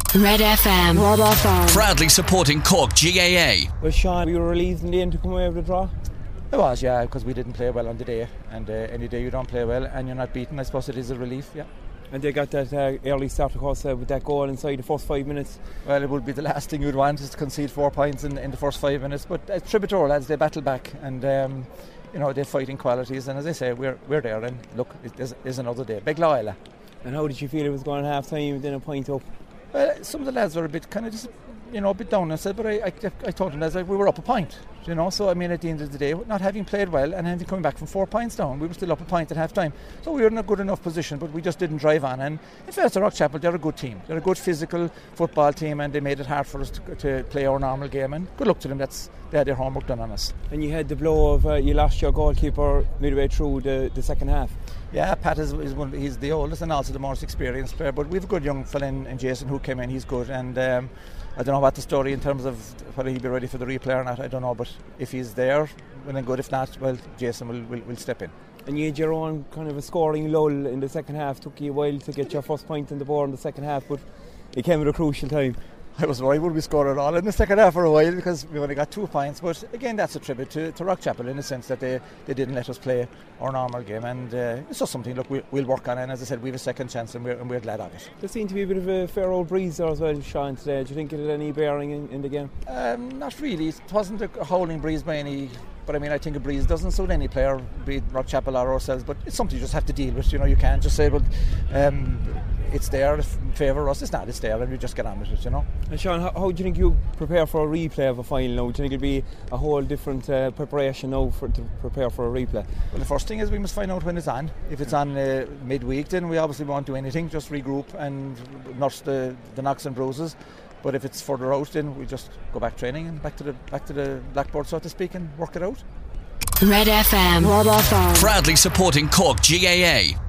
Red FM. Red FM. Proudly supporting Cork GAA. Well, Sean, we were relieved in the end to come away with a draw. It was, yeah, because we didn't play well on the day, and any day you don't play well and you're not beaten, I suppose it is a relief, yeah. And they got that early start, of course, with that goal inside the first 5 minutes. Well, it would be the last thing you'd want is to concede 4 points in the first 5 minutes, but it's Tributor lads, they battle back, and they're fighting qualities, and as I say, we're there, and look, there's another day. Big Loyola. And how did you feel it was going half time and then a point up? Well, some of the lads were a bit kind of just, a bit down, I said, but I told them that we were up a point, so I mean at the end of the day, not having played well and having coming back from 4 points down, we were still up a point at half time, so we were in a good enough position, but we just didn't drive on. And in fairness to Rockchapel, they're a good team, they're a good physical football team, and they made it hard for us to play our normal game, and good luck to them. They had their homework done on us. And you had the blow of you lost your goalkeeper midway through the second half. Yeah, Pat is one. He's the oldest and also the most experienced player. But we've a good young fella in Jason who came in. He's good, and I don't know what the story in terms of whether he'll be ready for the replay or not. I don't know, but if he's there, well then good. If not, well, Jason will step in. And you had your own kind of a scoring lull in the second half. Took you a while to get your first point on the board in the second half, but it came at a crucial time. I was worried would we score at all in the second half for a while because we only got 2 points, but again that's a tribute to Rockchapel in the sense that they didn't let us play our normal game, and it's just something we'll work on, and as I said, we have a second chance and we're glad of it. There seemed to be a bit of a fair old breeze there as well, Sean, today. Do you think it had any bearing in the game? Not really. It wasn't a howling breeze by any, but I mean I think a breeze doesn't suit any player, be it Rockchapel or ourselves, but it's something you just have to deal with. You can't just say, but it's there in favour of us. It's not, it's there, and we just get on with it, And Sean, how do you think you prepare for a replay of a final now? Do you think it'll be a whole different preparation now to prepare for a replay? Well, the first thing is we must find out when it's on. If it's on midweek, then we obviously won't do anything, just regroup and nurse the knocks and bruises. But if it's further out, then we just go back training and back to the blackboard, so to speak, and work it out. Red FM. Red FM. Proudly supporting Cork GAA.